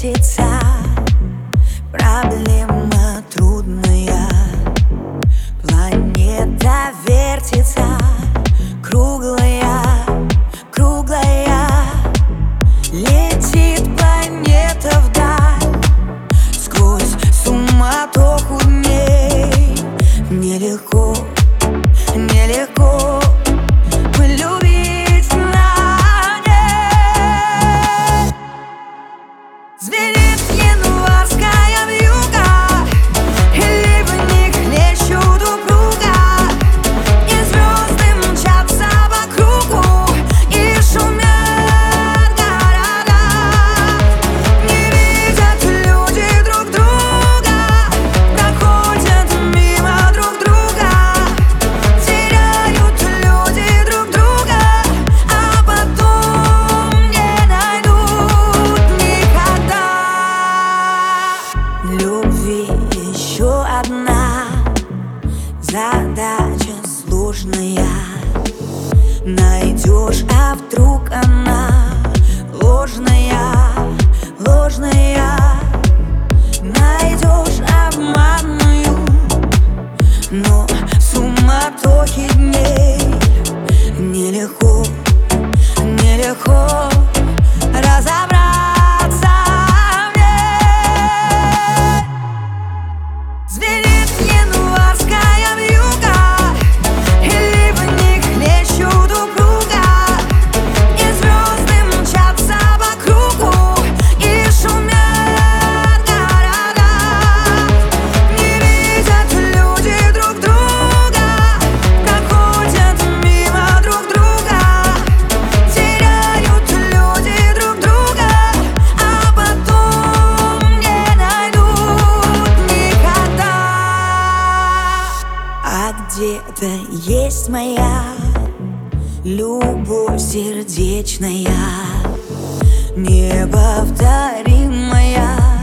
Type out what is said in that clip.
вертится, проблема трудная. Планета вертится, круглая, круглая. Летит планета вдаль, сквозь суматоху дней. Нелегко, нелегко полюбить на ней. Звенит январская вьюга, и ливни хлещут упруга, и звезды мчатся по кругу, и шумят города. Не видят люди друг друга, проходят мимо друг друга. Теряют люди друг друга, а потом не найдут никогда. Любви еще одна задача сложная. Найдешь, а вдруг она ложная, ложная. Найдешь обманную, но в суматохе дней нелегко, нелегко разобраться в ней. Звенит январская вьюга, и ливни хлещут упруга, и звезды мчатся по кругу, и шумят города. Не видят люди друг друга, проходят мимо друг друга. Теряют люди друг друга, а потом не найдут никогда. А где-то есть моя любовь сердечная, неповторимая.